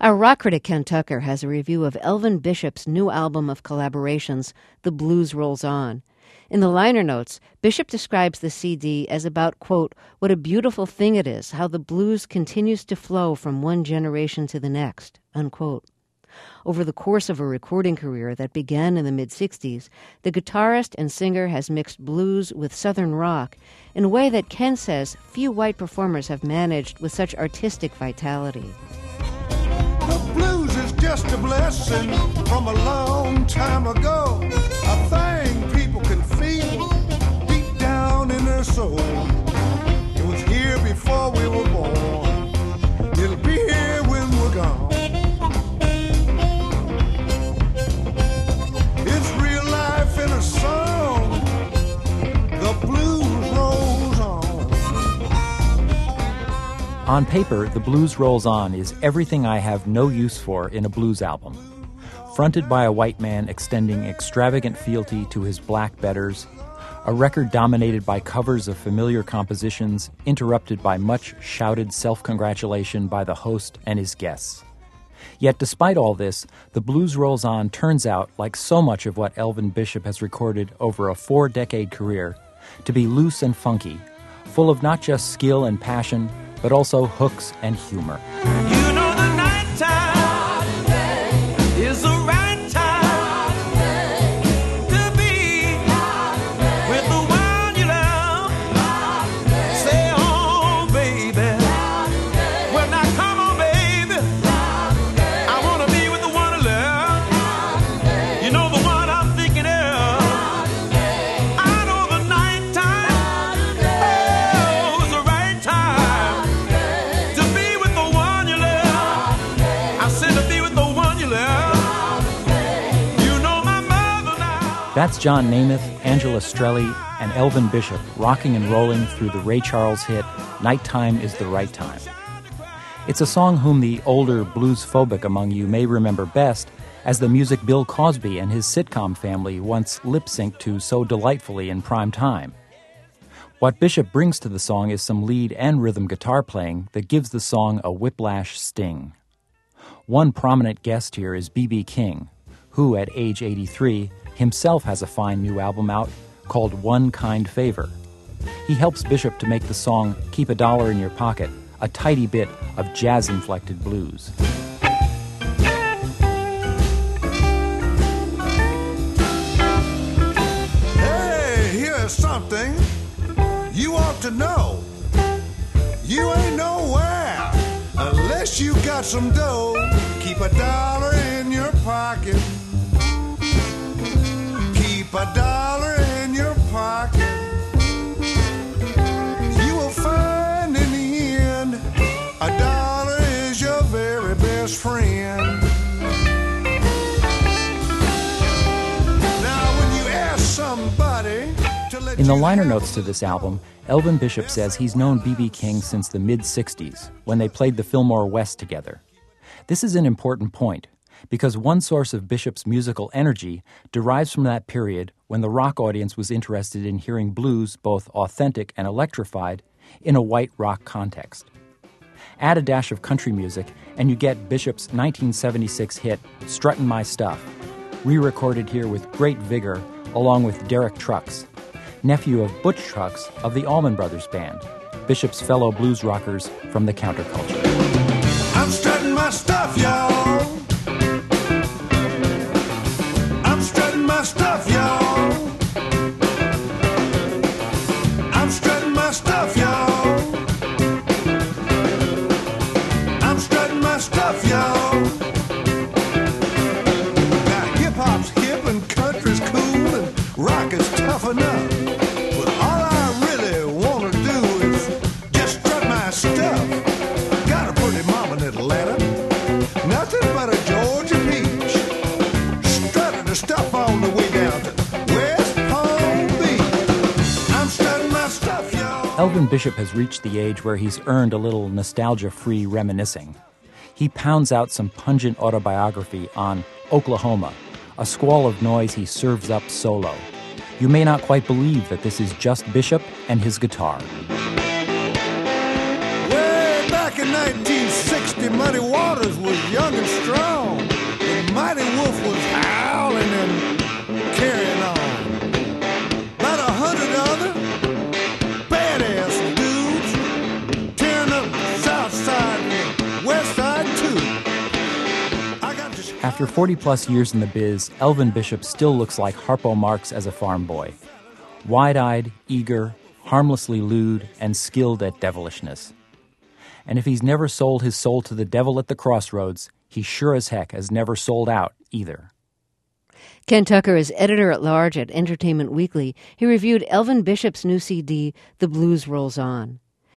Our rock critic Ken Tucker has a review of Elvin Bishop's new album of collaborations, The Blues Rolls On. In the liner notes, Bishop describes the CD as about, quote, what a beautiful thing it is, how the blues continues to flow from one generation to the next, unquote. Over the course of a recording career that began in the mid-'60s, the guitarist and singer has mixed blues with southern rock in a way that Ken says few white performers have managed with such artistic vitality. The blues is just a blessing from a long time ago, a thing people can feel deep down in their soul. It was here before we were born. It'll be here when we're gone. It's real life in a song. The blues rolls on. On paper, The Blues Rolls On is everything I have no use for in a blues album. Fronted by a white man extending extravagant fealty to his black betters, a record dominated by covers of familiar compositions, interrupted by much shouted self-congratulation by the host and his guests. Yet despite all this, The Blues Rolls On turns out, like so much of what Elvin Bishop has recorded over a 4-decade career, to be loose and funky, full of not just skill and passion, but also hooks and humor. You know the nighttime is the right time to be with the one you love. Say, oh, baby. Well, now come on, baby. I want to be with the one I love. You know the one I'm thinking of. I know the nighttime, oh, is the right time to be with the one you love. I said to be with the one you love. You know my mother now. That's John Nemeth, Angela Strelly, and Elvin Bishop rocking and rolling through the Ray Charles hit, Nighttime is the Right Time. It's a song whom the older blues-phobic among you may remember best as the music Bill Cosby and his sitcom family once lip-synced to so delightfully in prime time. What Bishop brings to the song is some lead and rhythm guitar playing that gives the song a whiplash sting. One prominent guest here is B.B. King, who, at age 83, himself has a fine new album out called One Kind Favor. He helps Bishop to make the song Keep a Dollar in Your Pocket a tidy bit of jazz-inflected blues. Hey, here's something you ought to know. You ain't nowhere unless you got some dough. Keep a dollar in your pocket. Keep a dollar in your pocket. You will find in the end a dollar is your very best friend. Now when you ask somebody to let In the you liner have notes to this album, Elvin Bishop says he's known B.B. King since the mid-'60s, when they played the Fillmore West together. This is an important point, because one source of Bishop's musical energy derives from that period when the rock audience was interested in hearing blues both authentic and electrified in a white rock context. Add a dash of country music, and you get Bishop's 1976 hit, Struttin' My Stuff, re-recorded here with great vigor along with Derek Trucks, nephew of Butch Trucks of the Allman Brothers Band, Bishop's fellow blues rockers from the counterculture. I'm strutting my stuff, y'all. I'm strutting my stuff, y'all. I'm strutting my stuff, y'all. I'm strutting my stuff, y'all. Now hip-hop's hip and country's cool and rock is tough enough. But all I really want to do is just strut my stuff. Got a pretty mama in Atlanta, nothing but a Georgia peach. Strutting the stuff all the way down to West Palm Beach. I'm strutting my stuff, y'all. Elvin Bishop has reached the age where he's earned a little nostalgia-free reminiscing. He pounds out some pungent autobiography on Oklahoma, a squall of noise he serves up solo. You may not quite believe that this is just Bishop and his guitar. Way back in 1960, Muddy Waters was younger After 40-plus years in the biz, Elvin Bishop still looks like Harpo Marx as a farm boy. Wide-eyed, eager, harmlessly lewd, and skilled at devilishness. And if he's never sold his soul to the devil at the crossroads, he sure as heck has never sold out either. Ken Tucker is editor-at-large at Entertainment Weekly. He reviewed Elvin Bishop's new CD, The Blues Rolls On.